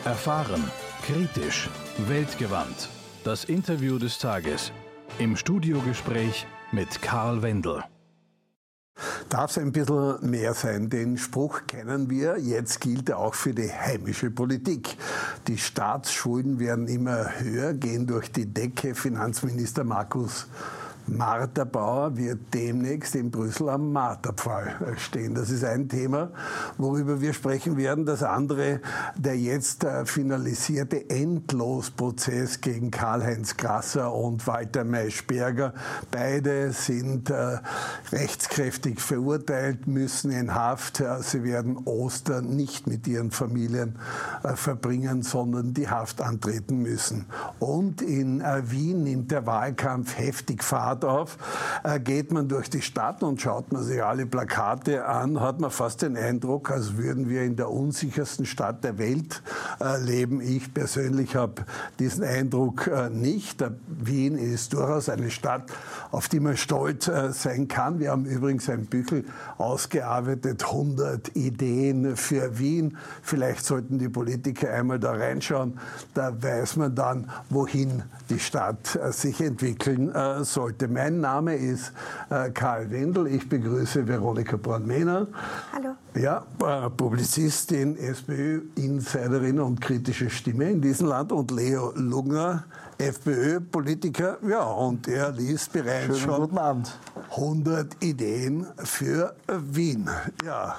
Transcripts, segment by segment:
Erfahren, kritisch, weltgewandt. Das Interview des Tages. Im Studiogespräch mit Karl Wendel. Darf es ein bisschen mehr sein? Den Spruch kennen wir. Jetzt gilt er auch für die heimische Politik. Die Staatsschulden werden immer höher, gehen durch die Decke. Finanzminister Markus Marterbauer wird demnächst in Brüssel am Marterpfahl stehen. Das ist ein Thema, worüber wir sprechen werden. Das andere, der jetzt finalisierte Endlosprozess gegen Karl-Heinz Grasser und Walter Maischberger. Beide sind rechtskräftig verurteilt, müssen in Haft. Sie werden Ostern nicht mit ihren Familien verbringen, sondern die Haft antreten müssen. Und in Wien nimmt der Wahlkampf heftig Fahrt auf. Geht man durch die Stadt und schaut man sich alle Plakate an, hat man fast den Eindruck, als würden wir in der unsichersten Stadt der Welt leben. Ich persönlich habe diesen Eindruck nicht. Wien ist durchaus eine Stadt, auf die man stolz sein kann. Wir haben übrigens ein Büchel ausgearbeitet, 100 Ideen für Wien. Vielleicht sollten die Politiker einmal da reinschauen. Da weiß man dann, wohin die Stadt sich entwickeln sollte. Mein Name ist Karl Wendel. Ich begrüße Veronika Braun-Mehner. Hallo. Ja, Publizistin, SPÖ-Insiderin und kritische Stimme in diesem Land. Und Leo Lugner, FPÖ-Politiker. Ja, und er liest bereits schon guten Abend. 100 Ideen für Wien. Ja,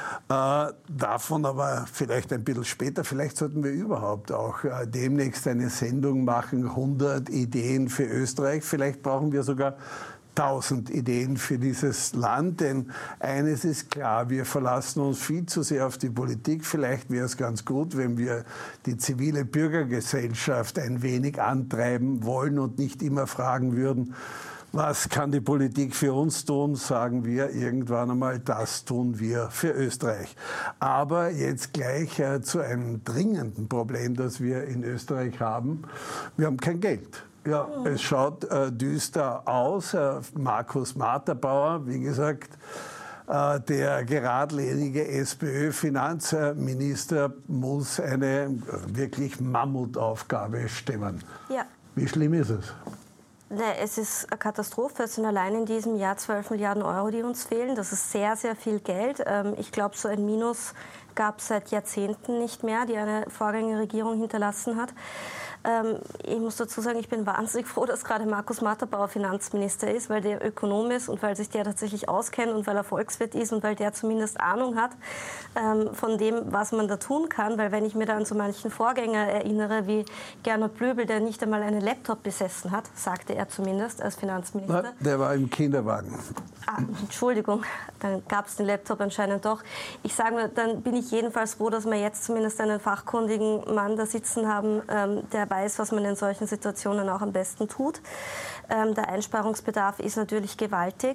davon aber vielleicht ein bisschen später. Vielleicht sollten wir überhaupt auch demnächst eine Sendung machen, 100 Ideen für Österreich. Vielleicht brauchen wir sogar 1000 Ideen für dieses Land, denn eines ist klar, wir verlassen uns viel zu sehr auf die Politik. Vielleicht wäre es ganz gut, wenn wir die zivile Bürgergesellschaft ein wenig antreiben wollen und nicht immer fragen würden, was kann die Politik für uns tun? Sagen wir irgendwann einmal, das tun wir für Österreich. Aber jetzt gleich zu einem dringenden Problem, das wir in Österreich haben. Wir haben kein Geld. Ja, es schaut düster aus. Markus Marterbauer, wie gesagt, der geradlinige SPÖ-Finanzminister muss eine wirklich Mammutaufgabe stemmen. Ja. Wie schlimm ist es? Es ist eine Katastrophe. Es sind allein in diesem Jahr 12 Milliarden Euro, die uns fehlen. Das ist sehr, sehr viel Geld. Ich glaube, so ein Minus gab es seit Jahrzehnten nicht mehr, die eine Vorgängerregierung hinterlassen hat. Ich muss dazu sagen, ich bin wahnsinnig froh, dass gerade Markus Marterbauer Finanzminister ist, weil der Ökonom ist und weil sich der tatsächlich auskennt und weil er Volkswirt ist und weil der zumindest Ahnung hat von dem, was man da tun kann. Weil wenn ich mir da an so manchen Vorgänger erinnere, wie Gernot Blöbel, der nicht einmal einen Laptop besessen hat, sagte er zumindest als Finanzminister. Na, der war im Kinderwagen. Entschuldigung, dann gab es den Laptop anscheinend doch. Ich sage nur, dann bin ich jedenfalls froh, dass wir jetzt zumindest einen fachkundigen Mann da sitzen haben, der weiß, was man in solchen Situationen auch am besten tut. Der Einsparungsbedarf ist natürlich gewaltig.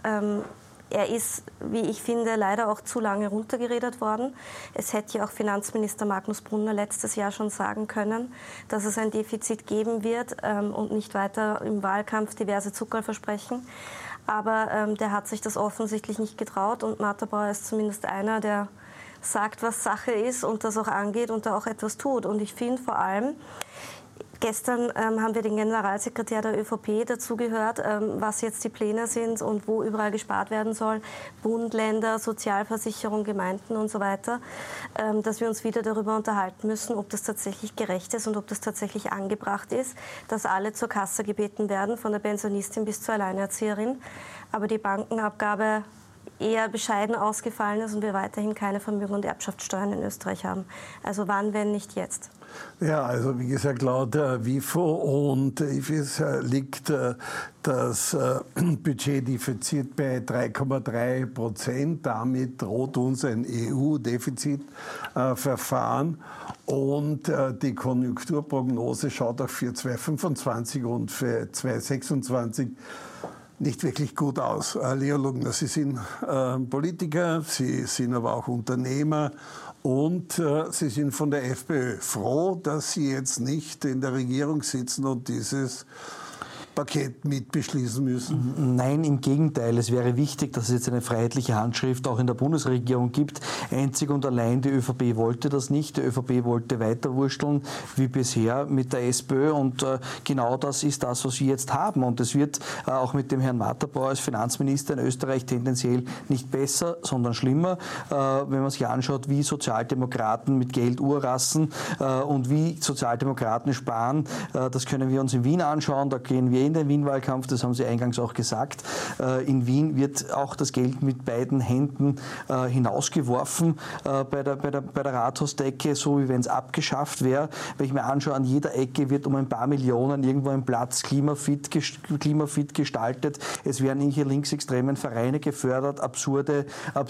Er ist, wie ich finde, leider auch zu lange runtergeredet worden. Es hätte ja auch Finanzminister Magnus Brunner letztes Jahr schon sagen können, dass es ein Defizit geben wird und nicht weiter im Wahlkampf diverse Zuckerversprechen. Aber der hat sich das offensichtlich nicht getraut und Marterbauer ist zumindest einer, der sagt, was Sache ist und das auch angeht und da auch etwas tut. Und ich finde vor allem, gestern haben wir den Generalsekretär der ÖVP dazu gehört, was jetzt die Pläne sind und wo überall gespart werden soll. Bund, Länder, Sozialversicherung, Gemeinden und so weiter. Dass wir uns wieder darüber unterhalten müssen, ob das tatsächlich gerecht ist und ob das tatsächlich angebracht ist, dass alle zur Kasse gebeten werden, von der Pensionistin bis zur Alleinerzieherin. Aber die Bankenabgabe eher bescheiden ausgefallen ist und wir weiterhin keine Vermögen- und Erbschaftssteuern in Österreich haben. Also wann, wenn nicht jetzt? Ja, also wie gesagt, laut WIFO und IFIS liegt das Budgetdefizit bei 3,3%. Damit droht uns ein EU-Defizitverfahren. Und die Konjunkturprognose schaut auch für 2025 und für 2026 nicht wirklich gut aus. Leo Lugner, Sie sind Politiker, Sie sind aber auch Unternehmer und Sie sind von der FPÖ. Froh, dass Sie jetzt nicht in der Regierung sitzen und dieses Paket mitbeschließen müssen? Nein, im Gegenteil. Es wäre wichtig, dass es jetzt eine freiheitliche Handschrift auch in der Bundesregierung gibt. Einzig und allein die ÖVP wollte das nicht. Die ÖVP wollte weiterwursteln wie bisher mit der SPÖ und genau das ist das, was wir jetzt haben. Und es wird auch mit dem Herrn Matterpauer als Finanzminister in Österreich tendenziell nicht besser, sondern schlimmer. Wenn man sich anschaut, wie Sozialdemokraten mit Geld urrassen und wie Sozialdemokraten sparen, das können wir uns in Wien anschauen. Da gehen wir in den Wien-Wahlkampf, das haben Sie eingangs auch gesagt. In Wien wird auch das Geld mit beiden Händen hinausgeworfen bei der Rathausdecke, so wie wenn es abgeschafft wäre. Wenn ich mir anschaue, an jeder Ecke wird um ein paar Millionen irgendwo ein Platz klimafit gestaltet. Es werden irgendwelche linksextremen Vereine gefördert, absurde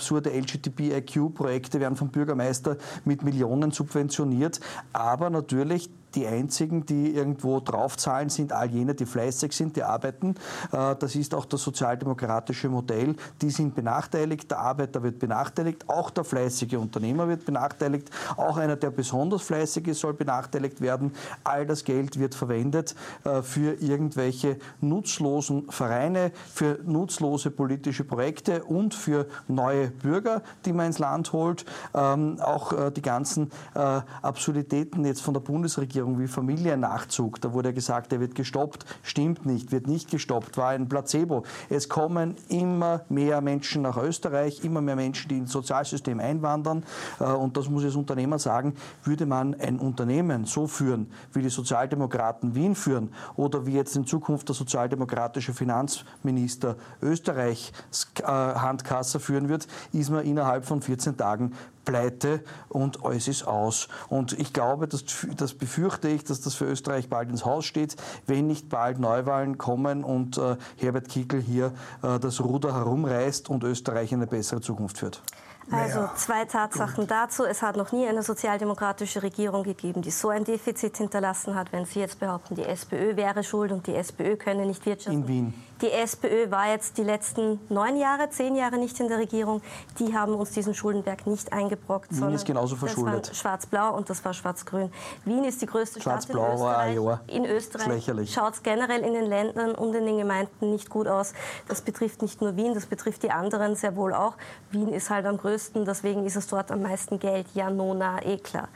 LGBTIQ-Projekte werden vom Bürgermeister mit Millionen subventioniert. Aber natürlich die einzigen, die irgendwo draufzahlen, sind all jene, die fleißig sind, die arbeiten. Das ist auch das sozialdemokratische Modell. Die sind benachteiligt, der Arbeiter wird benachteiligt, auch der fleißige Unternehmer wird benachteiligt, auch einer, der besonders fleißig ist, soll benachteiligt werden. All das Geld wird verwendet für irgendwelche nutzlosen Vereine, für nutzlose politische Projekte und für neue Bürger, die man ins Land holt. Auch die ganzen Absurditäten jetzt von der Bundesregierung wie Familiennachzug, da wurde gesagt, der wird gestoppt, stimmt nicht, wird nicht gestoppt, war ein Placebo. Es kommen immer mehr Menschen nach Österreich, immer mehr Menschen, die ins Sozialsystem einwandern und das muss ich als Unternehmer sagen, würde man ein Unternehmen so führen, wie die Sozialdemokraten Wien führen oder wie jetzt in Zukunft der sozialdemokratische Finanzminister Österreichs Handkasse führen wird, ist man innerhalb von 14 Tagen pleite und alles ist aus. Und ich glaube, das befürchte ich, dass das für Österreich bald ins Haus steht, wenn nicht bald Neuwahlen kommen und Herbert Kickl hier das Ruder herumreißt und Österreich in eine bessere Zukunft führt. Also zwei Tatsachen dazu. Es hat noch nie eine sozialdemokratische Regierung gegeben, die so ein Defizit hinterlassen hat. Wenn Sie jetzt behaupten, die SPÖ wäre schuld und die SPÖ könne nicht wirtschaften. In Wien. Die SPÖ war jetzt die letzten 10 Jahre nicht in der Regierung. Die haben uns diesen Schuldenberg nicht eingebrockt. Wien ist genauso verschuldet. Das war schwarz-blau und das war schwarz-grün. Wien ist die größte Stadt in Österreich. Lächerlich. Schaut es generell in den Ländern und in den Gemeinden nicht gut aus. Das betrifft nicht nur Wien, das betrifft die anderen sehr wohl auch. Wien ist halt am größten, deswegen ist es dort am meisten Geld. Ja, nona, klar.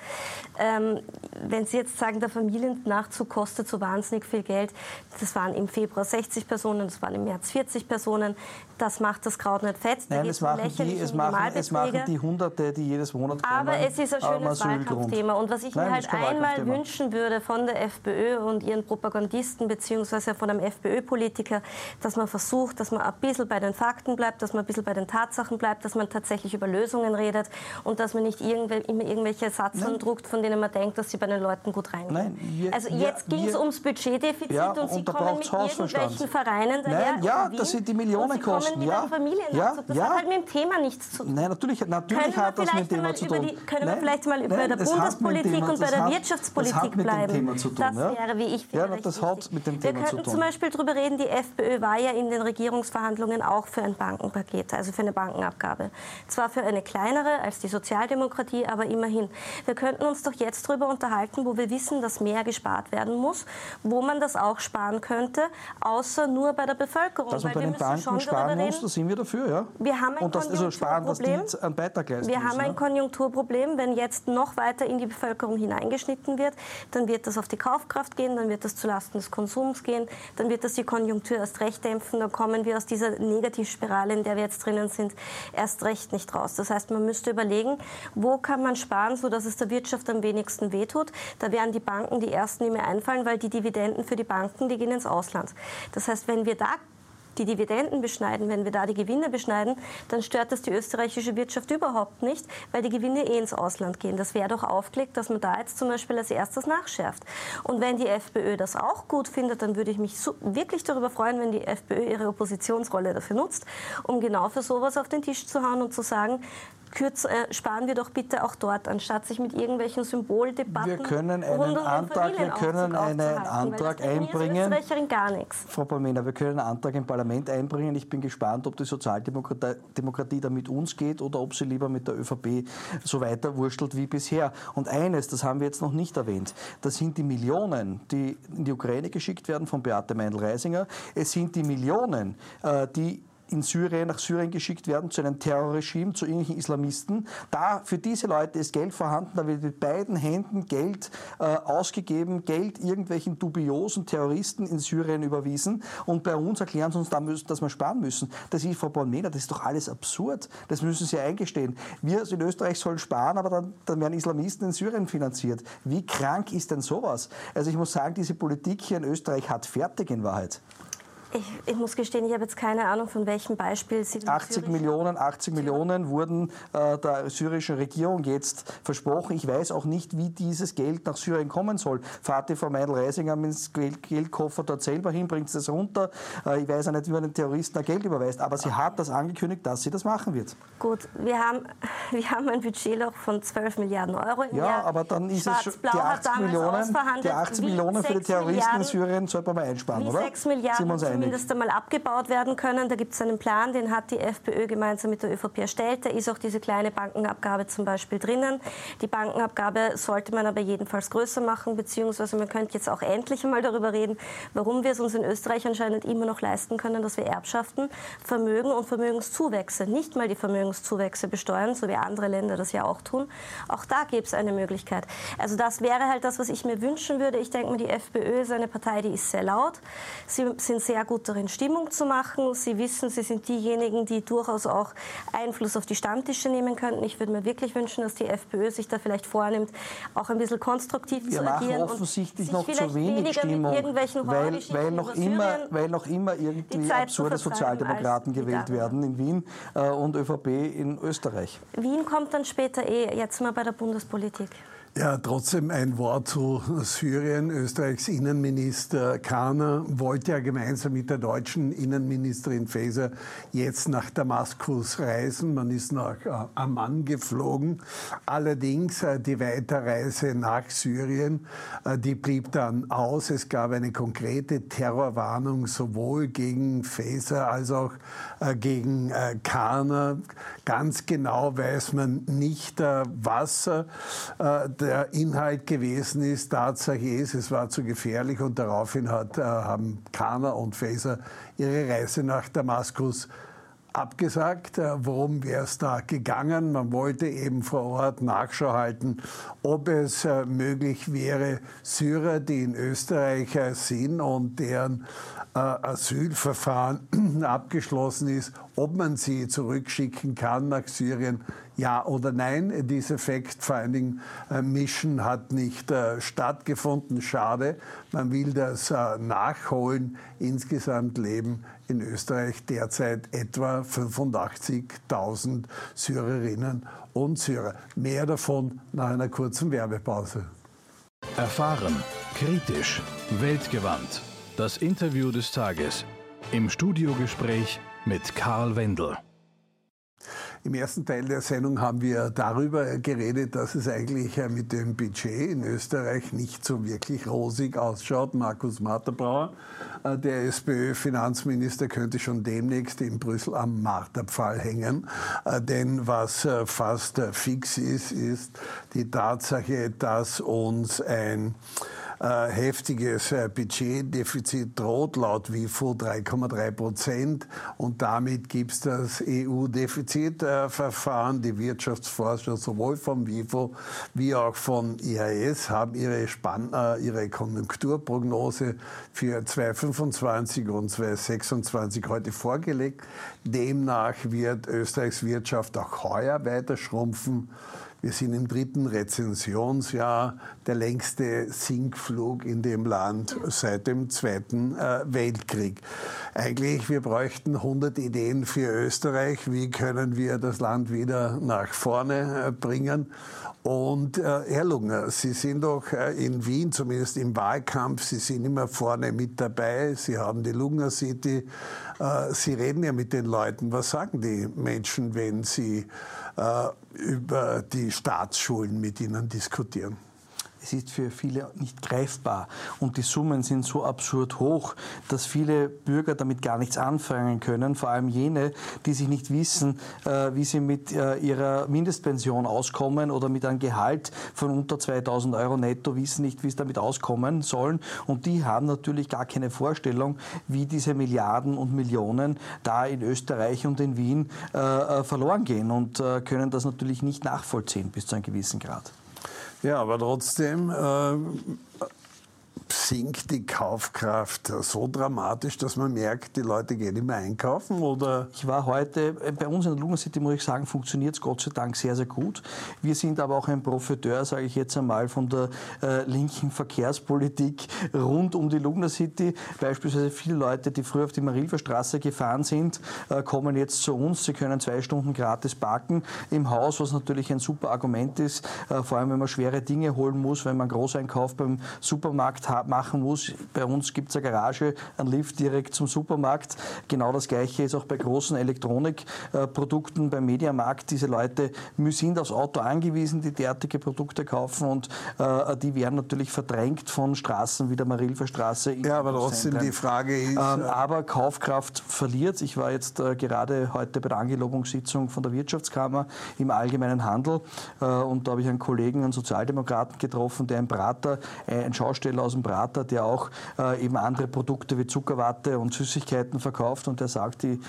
Wenn Sie jetzt sagen, der Familiennachzug kostet so wahnsinnig viel Geld, das waren im Februar 60 Personen, das waren im März 40 Personen, das macht das Kraut nicht fett. Nein, es machen die Hunderte, die jedes Monat kommen. Aber es ist ein schönes Wahlkampfthema. Und was ich mir halt einmal wünschen würde von der FPÖ und ihren Propagandisten beziehungsweise von einem FPÖ-Politiker, dass man versucht, dass man ein bisschen bei den Fakten bleibt, dass man ein bisschen bei den Tatsachen bleibt, dass man tatsächlich über Lösungen redet und dass man nicht immer irgendwelche Satzungen druckt, von denen man denkt, dass sie bei den Leuten gut reingehen. Jetzt ging es ums Budgetdefizit und Sie kommen mit irgendwelchen Vereinen daher. Nein, ja, dass sie die Millionen kosten. Das hat halt mit dem Thema nichts zu tun. Nein, natürlich hat das mit dem Thema zu tun. Können wir vielleicht mal bei der Bundespolitik und bei der Wirtschaftspolitik bleiben? Das wäre, wie ich finde, das hat mit dem Thema zu tun. Wir könnten zum Beispiel darüber reden, die FPÖ war ja in den Regierungsverhandlungen auch für ein Bankenpaket, also für eine Bankenabgabe. Zwar für eine kleinere als die Sozialdemokratie, aber immerhin. Wir könnten uns doch jetzt darüber unterhalten, wo wir wissen, dass mehr gespart werden muss, wo man das auch sparen könnte, außer nur bei der Bevölkerung. Dass man bei den Banken sparen muss, da sind wir dafür, ja. Wir haben ein Konjunkturproblem. Wir haben ein Konjunkturproblem. Wenn jetzt noch weiter in die Bevölkerung hineingeschnitten wird, dann wird das auf die Kaufkraft gehen, dann wird das zulasten des Konsums gehen, dann wird das die Konjunktur erst recht dämpfen, dann kommen wir aus dieser Negativspirale, in der wir jetzt drinnen sind, erst recht nicht raus. Das heißt, man müsste überlegen, wo kann man sparen, sodass es der Wirtschaft am wenigsten wehtut. Da wären die Banken die ersten, die mir einfallen, weil die Dividenden für die Banken, die gehen ins Ausland. Das heißt, wenn wir da die Dividenden beschneiden, wenn wir da die Gewinne beschneiden, dann stört das die österreichische Wirtschaft überhaupt nicht, weil die Gewinne ins Ausland gehen. Das wäre doch aufgelegt, dass man da jetzt zum Beispiel als erstes nachschärft. Und wenn die FPÖ das auch gut findet, dann würde ich mich wirklich darüber freuen, wenn die FPÖ ihre Oppositionsrolle dafür nutzt, um genau für sowas auf den Tisch zu hauen und zu sagen, sparen wir doch bitte auch dort, anstatt sich mit irgendwelchen Symboldebatten wir können einen Antrag einbringen. Gar nichts. Frau Palmena, wir können einen Antrag im Parlament einbringen. Ich bin gespannt, ob die Sozialdemokratie da mit uns geht oder ob sie lieber mit der ÖVP so weiter wurstelt wie bisher. Und eines, das haben wir jetzt noch nicht erwähnt, das sind die Millionen, die in die Ukraine geschickt werden von Beate Meindl-Reisinger. Es sind die Millionen, die nach Syrien geschickt werden, zu einem Terrorregime, zu irgendwelchen Islamisten. Da für diese Leute ist Geld vorhanden, da wird mit beiden Händen Geld ausgegeben, Geld irgendwelchen dubiosen Terroristen in Syrien überwiesen und bei uns erklären sie uns, dass wir sparen müssen. Das ist, Frau Palmena, das ist doch alles absurd. Das müssen Sie eingestehen. Wir in Österreich sollen sparen, aber dann werden Islamisten in Syrien finanziert. Wie krank ist denn sowas? Also ich muss sagen, diese Politik hier in Österreich hat fertig in Wahrheit. Ich muss gestehen, ich habe jetzt keine Ahnung, von welchem Beispiel Sie... 80 Millionen wurden der syrischen Regierung jetzt versprochen. Ich weiß auch nicht, wie dieses Geld nach Syrien kommen soll. Fahrt die Frau Meindl-Reisinger mit dem Geldkoffer dort selber hin, bringt es runter. Ich weiß auch nicht, wie man den Terroristen da Geld überweist. Aber sie hat das angekündigt, dass sie das machen wird. Gut, wir haben ein Budgetloch von 12 Milliarden Euro im Jahr. Ja, aber dann ist es schon die 80 Millionen für die Terroristen in Syrien sollte man mal einsparen, oder? 6 Milliarden zumindest einmal abgebaut werden können. Da gibt es einen Plan, den hat die FPÖ gemeinsam mit der ÖVP erstellt. Da ist auch diese kleine Bankenabgabe zum Beispiel drinnen. Die Bankenabgabe sollte man aber jedenfalls größer machen, beziehungsweise man könnte jetzt auch endlich einmal darüber reden, warum wir es uns in Österreich anscheinend immer noch leisten können, dass wir Erbschaften, Vermögen und Vermögenszuwächse, nicht mal die Vermögenszuwächse besteuern, so wie andere Länder das ja auch tun. Auch da gäbe es eine Möglichkeit. Also das wäre halt das, was ich mir wünschen würde. Ich denke mir, die FPÖ ist eine Partei, die ist sehr laut. Sie sind sehr gut darin, Stimmung zu machen. Sie wissen, sie sind diejenigen, die durchaus auch Einfluss auf die Stammtische nehmen könnten. Ich würde mir wirklich wünschen, dass die FPÖ sich da vielleicht vornimmt, auch ein bisschen konstruktiv zu agieren. Wir machen offensichtlich noch zu wenig Stimmung, weil noch immer irgendwie absurde Sozialdemokraten gewählt werden in Wien und ÖVP in Österreich. Wien kommt dann später jetzt mal bei der Bundespolitik. Ja, trotzdem ein Wort zu Syrien. Österreichs Innenminister Kahner wollte ja gemeinsam mit der deutschen Innenministerin Faeser jetzt nach Damaskus reisen. Man ist nach Amman geflogen. Allerdings die Weiterreise nach Syrien, die blieb dann aus. Es gab eine konkrete Terrorwarnung sowohl gegen Faeser als auch gegen Kahner. Ganz genau weiß man nicht, was der Inhalt gewesen ist. Tatsache ist, es war zu gefährlich und daraufhin haben Kahner und Faeser ihre Reise nach Damaskus abgesagt. Worum wäre es da gegangen? Man wollte eben vor Ort Nachschau halten, ob es möglich wäre, Syrer, die in Österreich sind und deren Asylverfahren abgeschlossen ist, ob man sie zurückschicken kann nach Syrien, ja oder nein. Diese Fact-Finding-Mission hat nicht stattgefunden. Schade, man will das nachholen. Insgesamt leben in Österreich derzeit etwa 85.000 Syrerinnen und Syrer. Mehr davon nach einer kurzen Werbepause. Erfahren, kritisch, weltgewandt. Das Interview des Tages. Im Studiogespräch mit Karl Wendel. Im ersten Teil der Sendung haben wir darüber geredet, dass es eigentlich mit dem Budget in Österreich nicht so wirklich rosig ausschaut. Markus Matterbrauer, der SPÖ-Finanzminister, könnte schon demnächst in Brüssel am Marterpfahl hängen. Denn was fast fix ist, ist die Tatsache, dass uns ein heftiges Budgetdefizit droht, laut WIFO 3,3%. Und damit gibt es das EU-Defizitverfahren. Die Wirtschaftsforscher sowohl vom WIFO wie auch von IAS haben ihre Konjunkturprognose für 2025 und 2026 heute vorgelegt. Demnach wird Österreichs Wirtschaft auch heuer weiter schrumpfen. Wir sind im 3. Rezensionsjahr, der längste Sinkflug in dem Land seit dem Zweiten Weltkrieg. Eigentlich, wir bräuchten 100 Ideen für Österreich. Wie können wir das Land wieder nach vorne bringen? Und Herr Lugner, Sie sind doch in Wien, zumindest im Wahlkampf, Sie sind immer vorne mit dabei. Sie haben die Lugner City Sie reden ja mit den Leuten. Was sagen die Menschen, wenn Sie über die Staatsschulden mit ihnen diskutieren? Es ist für viele nicht greifbar und die Summen sind so absurd hoch, dass viele Bürger damit gar nichts anfangen können, vor allem jene, die sich nicht wissen, wie sie mit ihrer Mindestpension auskommen oder mit einem Gehalt von unter 2.000 € netto, wissen nicht, wie sie damit auskommen sollen und die haben natürlich gar keine Vorstellung, wie diese Milliarden und Millionen da in Österreich und in Wien verloren gehen und können das natürlich nicht nachvollziehen bis zu einem gewissen Grad. Ja, aber trotzdem sinkt die Kaufkraft so dramatisch, dass man merkt, die Leute gehen immer einkaufen? Oder? Ich war heute, bei uns in der Lugner City, muss ich sagen, funktioniert es Gott sei Dank sehr, sehr gut. Wir sind aber auch ein Profiteur, sage ich jetzt einmal, von der linken Verkehrspolitik rund um die Lugner City. Beispielsweise viele Leute, die früher auf die Marilferstraße gefahren sind, kommen jetzt zu uns. Sie können 2 Stunden gratis parken im Haus, was natürlich ein super Argument ist, vor allem wenn man schwere Dinge holen muss, wenn man einen Großeinkauf beim Supermarkt machen muss. Bei uns gibt es eine Garage, einen Lift direkt zum Supermarkt. Genau das Gleiche ist auch bei großen Elektronikprodukten, beim Mediamarkt. Diese Leute sind aufs Auto angewiesen, die derartige Produkte kaufen und die werden natürlich verdrängt von Straßen wie der Marilferstraße. Ja, aber trotzdem die Frage ist... aber Kaufkraft verliert. Ich war jetzt gerade heute bei der Angelobungssitzung von der Wirtschaftskammer im allgemeinen Handel und da habe ich einen Kollegen, einen Sozialdemokraten getroffen, der ein Schausteller aus dem Prater, der auch eben andere Produkte wie Zuckerwatte und Süßigkeiten verkauft und der sagt, die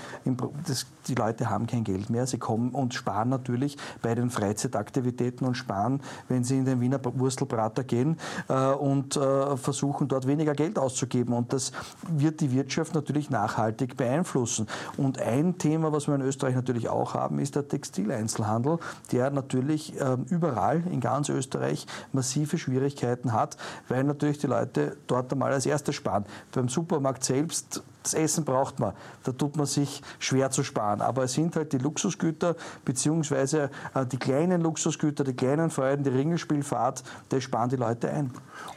Leute haben kein Geld mehr, sie kommen und sparen natürlich bei den Freizeitaktivitäten und sparen, wenn sie in den Wiener Wurstelprater gehen und versuchen dort weniger Geld auszugeben und das wird die Wirtschaft natürlich nachhaltig beeinflussen. Und ein Thema, was wir in Österreich natürlich auch haben, ist der Textileinzelhandel, der natürlich überall in ganz Österreich massive Schwierigkeiten hat, weil natürlich die Leute dort einmal als Erstes sparen. Beim Supermarkt selbst, das Essen braucht man, da tut man sich schwer zu sparen. Aber es sind halt die Luxusgüter, beziehungsweise die kleinen Luxusgüter, die kleinen Freuden, die Ringelspielfahrt, das sparen die Leute ein.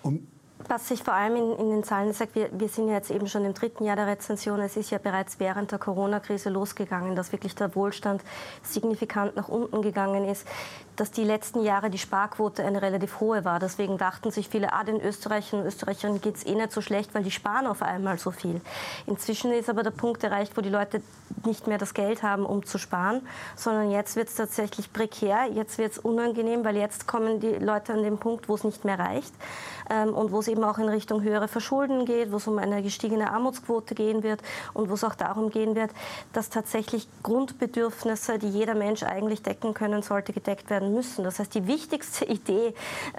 Was sich vor allem in den Zahlen sagt, wir sind ja jetzt eben schon im 3. Jahr der Rezession. Es ist ja bereits während der Corona-Krise losgegangen, dass wirklich der Wohlstand signifikant nach unten gegangen ist, dass die letzten Jahre die Sparquote eine relativ hohe war. Deswegen dachten sich viele, den Österreichern und Österreicherinnen geht es nicht so schlecht, weil die sparen auf einmal so viel. Inzwischen ist aber der Punkt erreicht, wo die Leute nicht mehr das Geld haben, um zu sparen, sondern jetzt wird es tatsächlich prekär, jetzt wird es unangenehm, weil jetzt kommen die Leute an den Punkt, wo es nicht mehr reicht und wo es eben auch in Richtung höhere Verschulden geht, wo es um eine gestiegene Armutsquote gehen wird und wo es auch darum gehen wird, dass tatsächlich Grundbedürfnisse, die jeder Mensch eigentlich decken können sollte, gedeckt werden müssen. Das heißt, die wichtigste Idee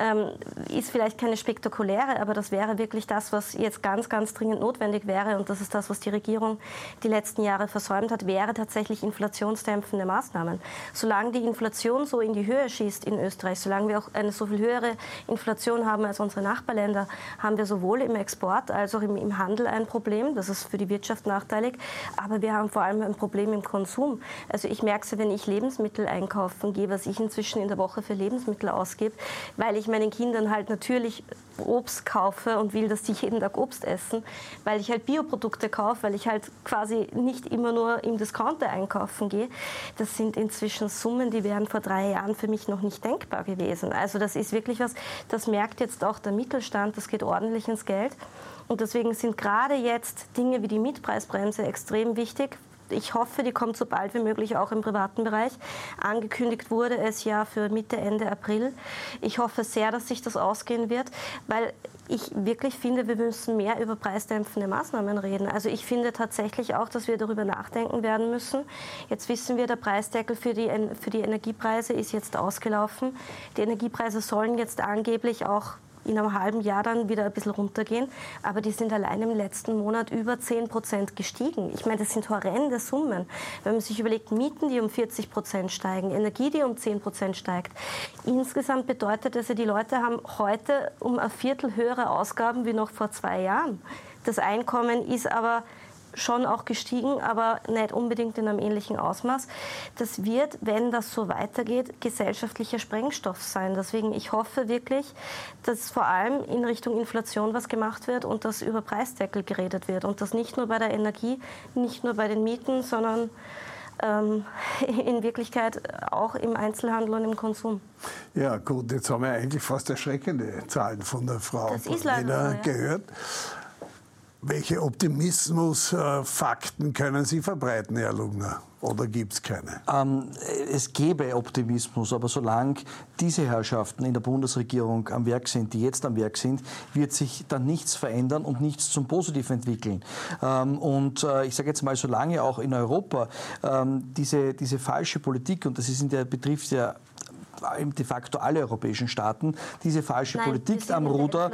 ist vielleicht keine spektakuläre, aber das wäre wirklich das, was jetzt ganz, ganz dringend notwendig wäre und das ist das, was die Regierung die letzten Jahre versäumt hat, wäre tatsächlich inflationsdämpfende Maßnahmen. Solange die Inflation so in die Höhe schießt in Österreich, solange wir auch eine so viel höhere Inflation haben als unsere Nachbarländer, haben wir sowohl im Export als auch im Handel ein Problem. Das ist für die Wirtschaft nachteilig. Aber wir haben vor allem ein Problem im Konsum. Also ich merke es, wenn ich Lebensmittel einkaufen gehe, was ich inzwischen in der Woche für Lebensmittel ausgebe, weil ich meinen Kindern halt natürlich Obst kaufe und will, dass die jeden Tag Obst essen, weil ich halt Bioprodukte kaufe, weil ich halt quasi nicht immer nur im Discounter einkaufen gehe. Das sind inzwischen Summen, die wären vor 3 Jahren für mich noch nicht denkbar gewesen. Also das ist wirklich was, das merkt jetzt auch der Mittelstand, das geht ordentlich ins Geld. Und deswegen sind gerade jetzt Dinge wie die Mietpreisbremse extrem wichtig. Ich hoffe, die kommt so bald wie möglich auch im privaten Bereich. Angekündigt wurde es ja für Mitte, Ende April. Ich hoffe sehr, dass sich das ausgehen wird, weil ich wirklich finde, wir müssen mehr über preisdämpfende Maßnahmen reden. Also ich finde tatsächlich auch, dass wir darüber nachdenken werden müssen. Jetzt wissen wir, der Preisdeckel für die Energiepreise ist jetzt ausgelaufen. Die Energiepreise sollen jetzt angeblich auch in einem halben Jahr dann wieder ein bisschen runtergehen. Aber die sind allein im letzten Monat über 10% gestiegen. Ich meine, das sind horrende Summen. Wenn man sich überlegt, Mieten, die um 40% steigen, Energie, die um 10% steigt. Insgesamt bedeutet das ja, die Leute haben heute um 1/4 höhere Ausgaben wie noch vor 2 Jahren. Das Einkommen ist aber schon auch gestiegen, aber nicht unbedingt in einem ähnlichen Ausmaß. Das wird, wenn das so weitergeht, gesellschaftlicher Sprengstoff sein. Deswegen, ich hoffe wirklich, dass vor allem in Richtung Inflation was gemacht wird und dass über Preisdeckel geredet wird. Und das nicht nur bei der Energie, nicht nur bei den Mieten, sondern in Wirklichkeit auch im Einzelhandel und im Konsum. Ja gut, jetzt haben wir eigentlich fast erschreckende Zahlen von der Frau Lena gehört. Welche Optimismusfakten können Sie verbreiten, Herr Lugner? Oder gibt es keine? Es gäbe Optimismus, aber solange diese Herrschaften in der Bundesregierung am Werk sind, die jetzt am Werk sind, wird sich dann nichts verändern und nichts zum Positiven entwickeln. Ich sage jetzt mal, solange auch in Europa diese falsche Politik, und das ist betrifft ja de facto alle europäischen Staaten, diese falsche Politik am Ruder,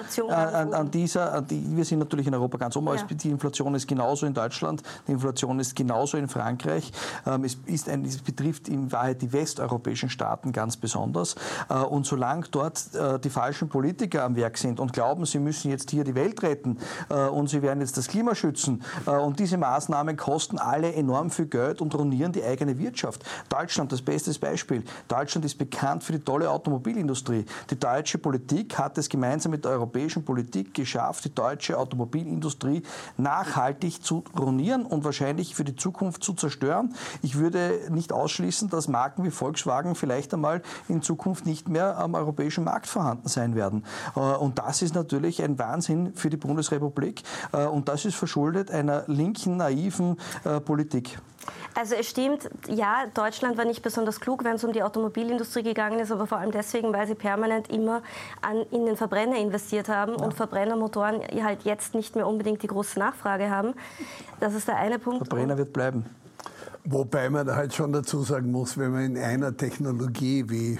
wir sind natürlich in Europa ganz oben, aber die Inflation ist genauso in Deutschland, die Inflation ist genauso in Frankreich, es betrifft in Wahrheit die westeuropäischen Staaten ganz besonders, und solange dort die falschen Politiker am Werk sind und glauben, sie müssen jetzt hier die Welt retten und sie werden jetzt das Klima schützen, und diese Maßnahmen kosten alle enorm viel Geld und ruinieren die eigene Wirtschaft. Deutschland, das beste Beispiel. Deutschland ist bekannt für die tolle Automobilindustrie. Die deutsche Politik hat es gemeinsam mit der europäischen Politik geschafft, die deutsche Automobilindustrie nachhaltig zu ruinieren und wahrscheinlich für die Zukunft zu zerstören. Ich würde nicht ausschließen, dass Marken wie Volkswagen vielleicht einmal in Zukunft nicht mehr am europäischen Markt vorhanden sein werden. Und das ist natürlich ein Wahnsinn für die Bundesrepublik. Und das ist verschuldet einer linken, naiven Politik. Also es stimmt, ja, Deutschland war nicht besonders klug, wenn es um die Automobilindustrie gegangen ist, aber vor allem deswegen, weil sie permanent immer in den Verbrenner investiert haben und Verbrennermotoren halt jetzt nicht mehr unbedingt die große Nachfrage haben. Das ist der eine Punkt. Verbrenner wird bleiben. Wobei man da halt schon dazu sagen muss, wenn man in einer Technologie wie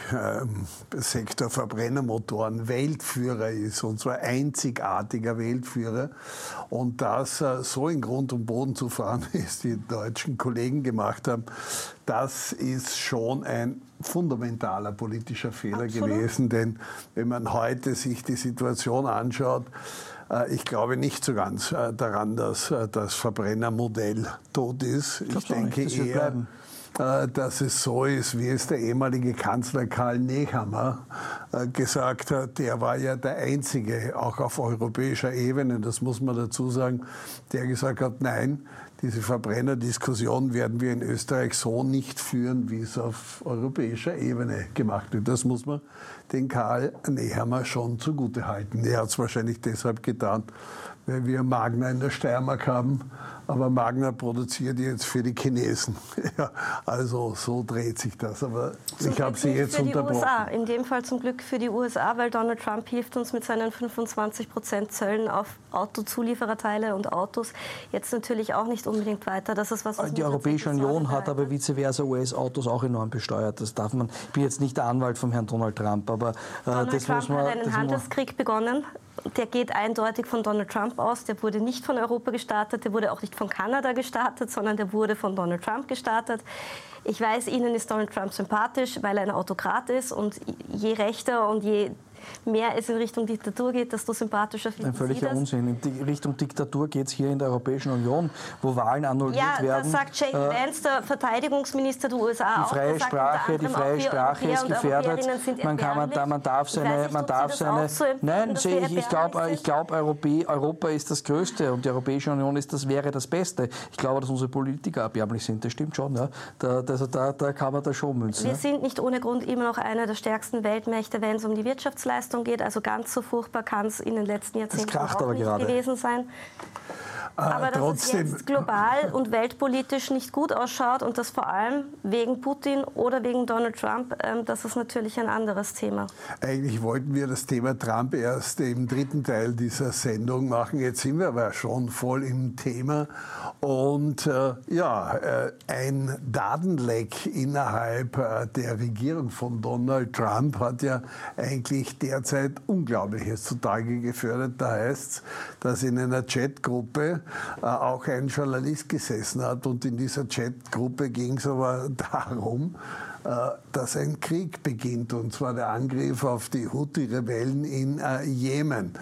Sektor Verbrennermotoren Weltführer ist, und zwar einzigartiger Weltführer, und das so in Grund und Boden zu fahren, wie es die deutschen Kollegen gemacht haben, das ist schon ein fundamentaler politischer Fehler gewesen. Denn wenn man heute sich die Situation anschaut, ich glaube nicht so ganz daran, dass das Verbrennermodell tot ist. Ich denke eher, dass es so ist, wie es der ehemalige Kanzler Karl Nehammer gesagt hat. Der war ja der Einzige, auch auf europäischer Ebene, das muss man dazu sagen, der gesagt hat, nein, diese Verbrennerdiskussion werden wir in Österreich so nicht führen, wie es auf europäischer Ebene gemacht wird. Das muss man den Karl Nehammer schon zugutehalten. Er hat es wahrscheinlich deshalb getan, weil wir Magna in der Steiermark haben. Aber Magna produziert jetzt für die Chinesen. Ja, also so dreht sich das. Aber ich habe Sie jetzt unterbrochen. USA. In dem Fall zum Glück für die USA, weil Donald Trump hilft uns mit seinen 25% Zöllen auf Autozuliefererteile und Autos jetzt natürlich auch nicht unbedingt weiter. Das ist was die Europäische Union hat aber vice versa US-Autos auch enorm besteuert. Das darf man. Ich bin jetzt nicht der Anwalt von Herrn Donald Trump, aber Donald Trump hat einen Handelskrieg begonnen. Der geht eindeutig von Donald Trump aus. Der wurde nicht von Europa gestartet, der wurde auch nicht von Kanada gestartet, sondern der wurde von Donald Trump gestartet. Ich weiß, Ihnen ist Donald Trump sympathisch, weil er ein Autokrat ist, und je rechter und je mehr es in Richtung Diktatur geht, desto sympathischer finden Sie das. Ein völliger Unsinn. In Richtung Diktatur geht es hier in der Europäischen Union, wo Wahlen annulliert werden. Ja, das sagt Jake Vance, der Verteidigungsminister der USA, auch. Die freie Sprache ist gefährdet. Man darf seine... Nein, ich glaube, Europa ist das Größte und die Europäische Union wäre das Beste. Ich glaube, dass unsere Politiker erbärmlich sind. Das stimmt schon. Ja. Da kann man das schon münzen. Wir sind nicht ohne Grund immer noch eine der stärksten Weltmächte, wenn es um die Wirtschaftsleistung geht. Also ganz so furchtbar kann es in den letzten Jahrzehnten auch nicht gewesen sein. Aber dass es jetzt global und weltpolitisch nicht gut ausschaut und das vor allem wegen Putin oder wegen Donald Trump, das ist natürlich ein anderes Thema. Eigentlich wollten wir das Thema Trump erst im dritten Teil dieser Sendung machen. Jetzt sind wir aber schon voll im Thema. Und ein Datenleck innerhalb der Regierung von Donald Trump hat ja eigentlich derzeit Unglaubliches zutage gefördert. Da heißt es, dass in einer Chatgruppe auch ein Journalist gesessen hat, und in dieser Chatgruppe ging es aber darum, dass ein Krieg beginnt, und zwar der Angriff auf die Houthi-Rebellen in Jemen.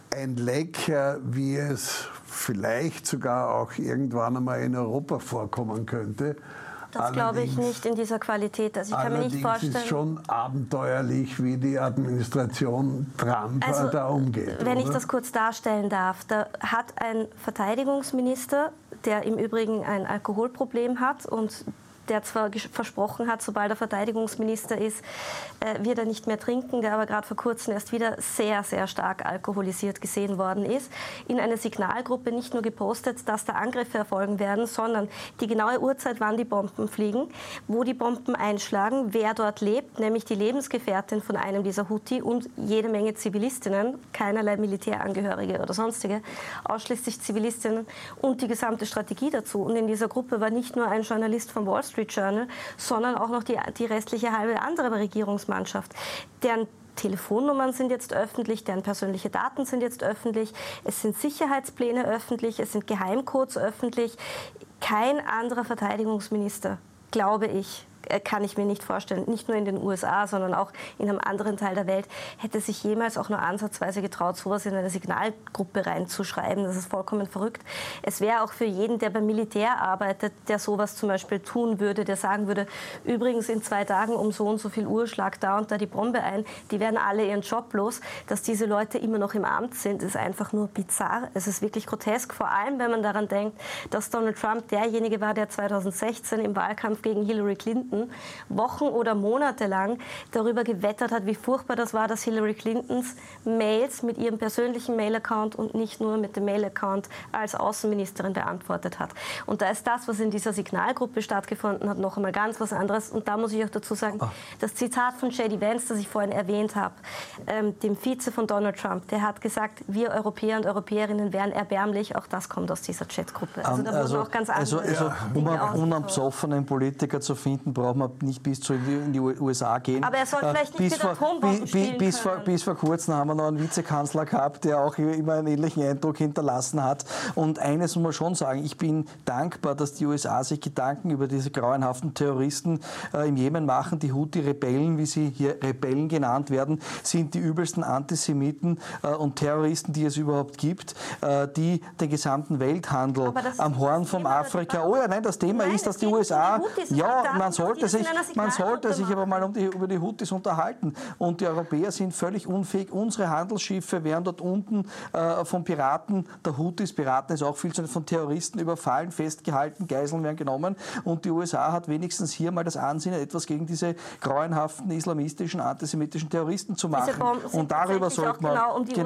ein Leck, wie es vielleicht sogar auch irgendwann einmal in Europa vorkommen könnte. Das glaube ich nicht in dieser Qualität. Also ich kann mir nicht vorstellen. Es ist schon abenteuerlich, wie die Administration Trump da umgeht. Wenn ich das kurz darstellen darf, da hat ein Verteidigungsminister, der im Übrigen ein Alkoholproblem hat und der zwar versprochen hat, sobald er Verteidigungsminister ist, wird er nicht mehr trinken, der aber gerade vor kurzem erst wieder sehr, sehr stark alkoholisiert gesehen worden ist, in eine Signalgruppe nicht nur gepostet, dass da Angriffe erfolgen werden, sondern die genaue Uhrzeit, wann die Bomben fliegen, wo die Bomben einschlagen, wer dort lebt, nämlich die Lebensgefährtin von einem dieser Houthi und jede Menge Zivilistinnen, keinerlei Militärangehörige oder sonstige, ausschließlich Zivilistinnen und die gesamte Strategie dazu. Und in dieser Gruppe war nicht nur ein Journalist vom Wall Street Journal, sondern auch noch die restliche halbe andere Regierungsmannschaft, deren Telefonnummern sind jetzt öffentlich, deren persönliche Daten sind jetzt öffentlich, es sind Sicherheitspläne öffentlich, es sind Geheimcodes öffentlich. Kein anderer Verteidigungsminister, glaube ich, kann ich mir nicht vorstellen, nicht nur in den USA, sondern auch in einem anderen Teil der Welt, hätte sich jemals auch nur ansatzweise getraut, sowas in eine Signalgruppe reinzuschreiben. Das ist vollkommen verrückt. Es wäre auch für jeden, der beim Militär arbeitet, der sowas zum Beispiel tun würde, der sagen würde, übrigens in 2 Tagen um so und so viel Uhr schlag da und da die Bombe ein, die werden alle ihren Job los. Dass diese Leute immer noch im Amt sind, ist einfach nur bizarr. Es ist wirklich grotesk, vor allem wenn man daran denkt, dass Donald Trump derjenige war, der 2016 im Wahlkampf gegen Hillary Clinton Wochen oder Monate lang darüber gewettert hat, wie furchtbar das war, dass Hillary Clintons Mails mit ihrem persönlichen Mail-Account und nicht nur mit dem Mail-Account als Außenministerin beantwortet hat. Und da ist das, was in dieser Signalgruppe stattgefunden hat, noch einmal ganz was anderes. Und da muss ich auch dazu sagen, das Zitat von J.D. Vance, das ich vorhin erwähnt habe, dem Vize von Donald Trump, der hat gesagt, wir Europäer und Europäerinnen wären erbärmlich. Auch das kommt aus dieser Chatgruppe. Also da wurden auch ganz andere um einen unabsoffenen Politiker zu finden, braucht man nicht bis in die USA gehen. Aber er soll vielleicht nicht mit Atombomben spielen können. Bis vor kurzem haben wir noch einen Vizekanzler gehabt, der auch immer einen ähnlichen Eindruck hinterlassen hat. Und eines muss man schon sagen, ich bin dankbar, dass die USA sich Gedanken über diese grauenhaften Terroristen im Jemen machen. Die Houthi-Rebellen, wie sie hier Rebellen genannt werden, sind die übelsten Antisemiten und Terroristen, die es überhaupt gibt, die den gesamten Welthandel am Horn von Afrika... Oh ja, nein, das Thema ist, dass die USA... Ja, man sollte sich aber mal über die Houthis unterhalten. Und die Europäer sind völlig unfähig. Unsere Handelsschiffe werden dort unten von Piraten, der Houthis, Piraten ist auch viel zu von Terroristen überfallen, festgehalten, Geiseln werden genommen. Und die USA hat wenigstens hier mal das Ansinnen, etwas gegen diese grauenhaften islamistischen, antisemitischen Terroristen zu machen. Und darüber sollte man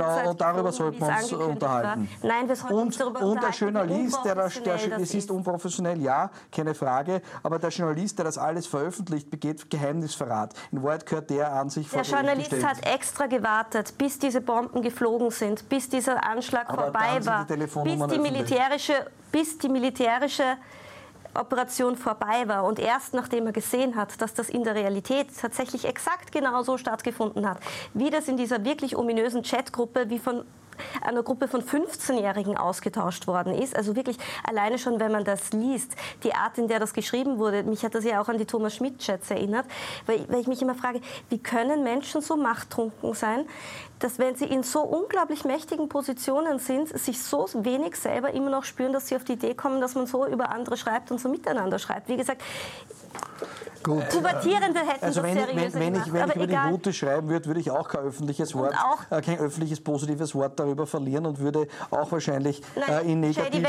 uns unterhalten. Nein, wir sollten uns darüber unterhalten. Und der Journalist, es ist unprofessionell, ja, keine Frage, aber der Journalist, der das alles veröffentlicht, begeht Geheimnisverrat. In Wahrheit gehört der an sich Der Journalist hat extra gewartet, bis diese Bomben geflogen sind, bis dieser Anschlag vorbei war, bis die militärische Operation vorbei war und erst nachdem er gesehen hat, dass das in der Realität tatsächlich exakt genau so stattgefunden hat, wie das in dieser wirklich ominösen Chatgruppe wie von einer Gruppe von 15-Jährigen ausgetauscht worden ist. Also wirklich alleine schon, wenn man das liest, die Art, in der das geschrieben wurde, mich hat das ja auch an die Thomas Schmidt-Chats erinnert, weil ich mich immer frage, wie können Menschen so machttrunken sein, dass wenn sie in so unglaublich mächtigen Positionen sind, sich so wenig selber immer noch spüren, dass sie auf die Idee kommen, dass man so über andere schreibt und so miteinander schreibt. Wie gesagt, Pubertierende hätten das seriöser gemacht. Wenn ich über die Houthis schreiben würde, würde ich auch kein öffentliches Wort, kein öffentliches positives Wort darüber verlieren und würde auch wahrscheinlich in negativsten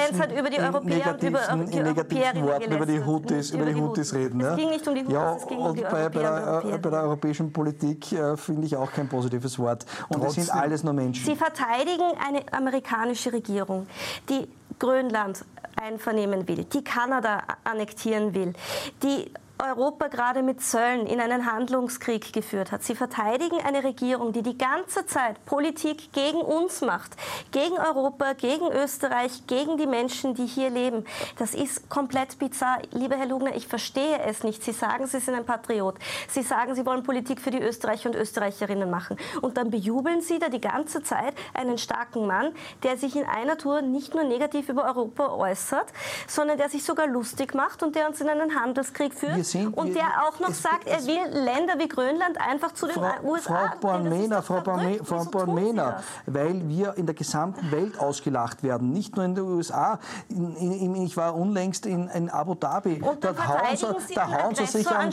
Worten über die Houthis reden. Es ging nicht um die Houthis, es ging um die Europäer. Bei der europäischen Politik finde ich auch kein positives Wort. Und es sind alles nur Menschen. Sie verteidigen eine amerikanische Regierung, die Grönland einvernehmen will, die Kanada annektieren will, die Europa gerade mit Zöllen in einen Handlungskrieg geführt hat. Sie verteidigen eine Regierung, die die ganze Zeit Politik gegen uns macht, gegen Europa, gegen Österreich, gegen die Menschen, die hier leben. Das ist komplett bizarr. Lieber Herr Lugner, ich verstehe es nicht. Sie sagen, Sie sind ein Patriot. Sie sagen, Sie wollen Politik für die Österreicher und Österreicherinnen machen. Und dann bejubeln Sie da die ganze Zeit einen starken Mann, der sich in einer Tour nicht nur negativ über Europa äußert, sondern der sich sogar lustig macht und der uns in einen Handelskrieg führt. sind... Und der auch noch sagt, er will Länder wie Grönland einfach zu den USA... Frau Bornmena, weil wir in der gesamten Welt ausgelacht werden, nicht nur in den USA. Ich war unlängst in Abu Dhabi. Da hauen sie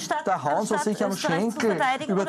sich am Schenkel über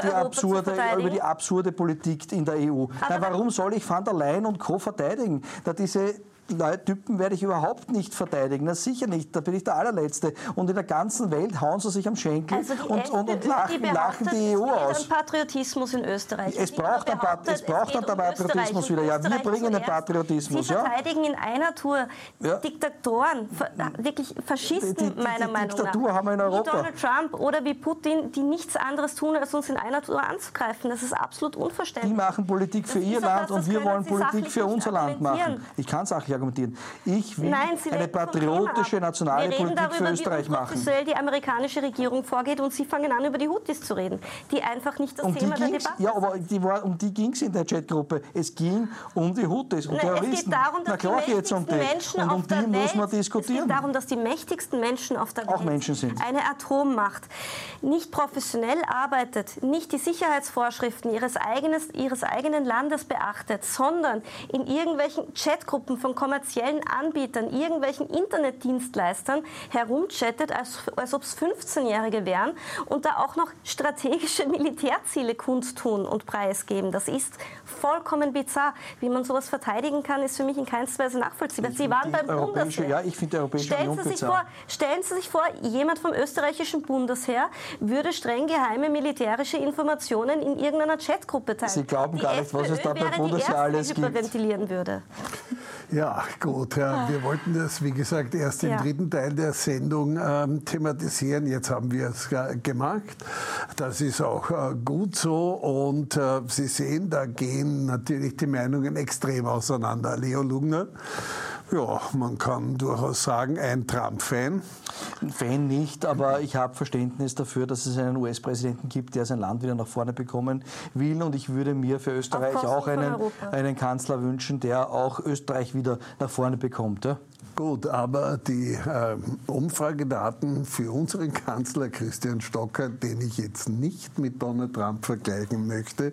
die absurde Politik in der EU. Warum soll ich Van der Leyen und Co. verteidigen? Diese Typen werde ich überhaupt nicht verteidigen. Na, sicher nicht, da bin ich der Allerletzte. Und in der ganzen Welt hauen sie sich am Schenkel und lachen die EU aus. Patriotismus in Österreich. Es braucht einen Patriotismus wieder. Ja, wir bringen den Patriotismus. Sie verteidigen in einer Tour Diktatoren, wirklich Faschisten, meiner Meinung nach. Diktatur haben wir in Europa. Wie Donald Trump oder wie Putin, die nichts anderes tun, als uns in einer Tour anzugreifen. Das ist absolut unverständlich. Die machen Politik für ihr Land und wir wollen Politik für unser Land machen. Ich kann sachlich argumentieren. Ich will eine patriotische nationale Politik für Österreich machen. Wir reden darüber, wie die amerikanische Regierung vorgeht und Sie fangen an, über die Houthis zu reden, die einfach nicht das Thema der Debatte sind. Ja, aber um die ging es in der Chatgruppe. Es ging um die Houthis, um Terroristen. Es geht darum, dass die mächtigsten Menschen auf der Welt, muss man diskutieren. Es geht darum, dass die mächtigsten Menschen auf der auch Welt Menschen sind. Eine Atommacht nicht professionell arbeitet, nicht die Sicherheitsvorschriften ihres eigenen Landes beachtet, sondern in irgendwelchen Chatgruppen von kommerziellen Anbietern, irgendwelchen Internetdienstleistern herumchattet, als ob es 15-Jährige wären und da auch noch strategische Militärziele kundtun und preisgeben. Das ist vollkommen bizarr. Wie man sowas verteidigen kann, ist für mich in keinster Weise nachvollziehbar. Sie waren beim Bundesheer. Ja, ich finde die Europäische Union bizarr. Stellen Sie sich vor, jemand vom österreichischen Bundesheer würde streng geheime militärische Informationen in irgendeiner Chatgruppe teilen. Sie glauben gar nicht, was es da beim Bundesheer alles gibt. Hyperventilieren würde. Ja, gut. Wir wollten das, wie gesagt, erst im dritten Teil der Sendung thematisieren. Jetzt haben wir es gemacht. Das ist auch gut so. Und Sie sehen, da gehen natürlich die Meinungen extrem auseinander. Leo Lugner, ja, man kann durchaus sagen, ein Trump-Fan. Ein Fan nicht, aber ich habe Verständnis dafür, dass es einen US-Präsidenten gibt, der sein Land wieder nach vorne bekommen will. Und ich würde mir für Österreich auch einen Kanzler wünschen, der auch Österreich wieder nach vorne bekommt. Ja? Gut, aber die Umfragedaten für unseren Kanzler Christian Stocker, den ich jetzt nicht mit Donald Trump vergleichen möchte,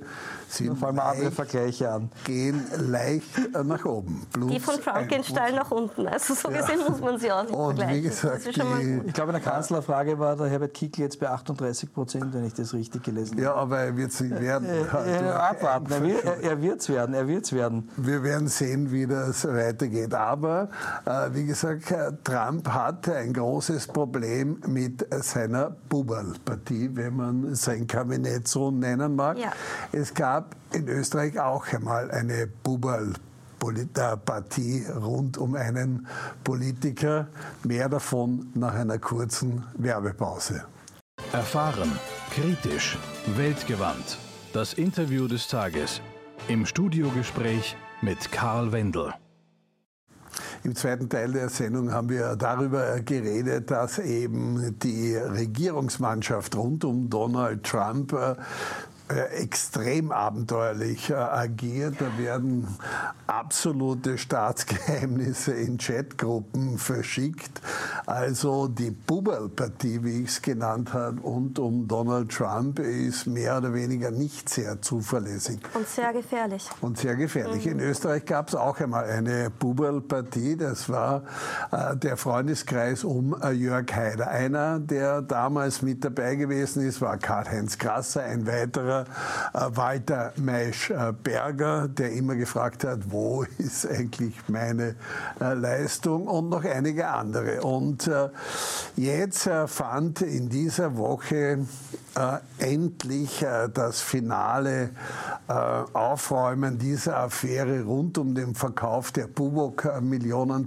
gehen leicht nach oben. Plus die von Trump gehen steil nach unten. Also so gesehen muss man sie auch nicht vergleichen. Wie gesagt, ich glaube, in der Kanzlerfrage war der Herbert Kickl jetzt bei 38%, wenn ich das richtig gelesen habe. Ja, aber er wird es nicht werden. Abwarten, er wird es werden. Wir werden sehen, wie das weitergeht. Aber wie gesagt, Trump hat ein großes Problem mit seiner Buberl-Partie, wenn man sein Kabinett so nennen mag. Ja. Es gab in Österreich auch einmal eine Buberl-Partie rund um einen Politiker. Mehr davon nach einer kurzen Werbepause. Erfahren, kritisch, weltgewandt. Das Interview des Tages. Im Studiogespräch mit Karl Wendel. Im zweiten Teil der Sendung haben wir darüber geredet, dass eben die Regierungsmannschaft rund um Donald Trump extrem abenteuerlich agiert. Da werden absolute Staatsgeheimnisse in Chatgruppen verschickt. Also die Buberl-Partie, wie ich es genannt habe, rund um Donald Trump ist mehr oder weniger nicht sehr zuverlässig. Und sehr gefährlich. In Österreich gab es auch einmal eine Buberl-Partie. Das war der Freundeskreis um Jörg Haider. Einer, der damals mit dabei gewesen ist, war Karl-Heinz Grasser, ein weiterer Walter Maisch-Berger, der immer gefragt hat, wo ist eigentlich meine Leistung, und noch einige andere. Und jetzt fand in dieser Woche endlich das finale Aufräumen dieser Affäre rund um den Verkauf der Buwok Millionen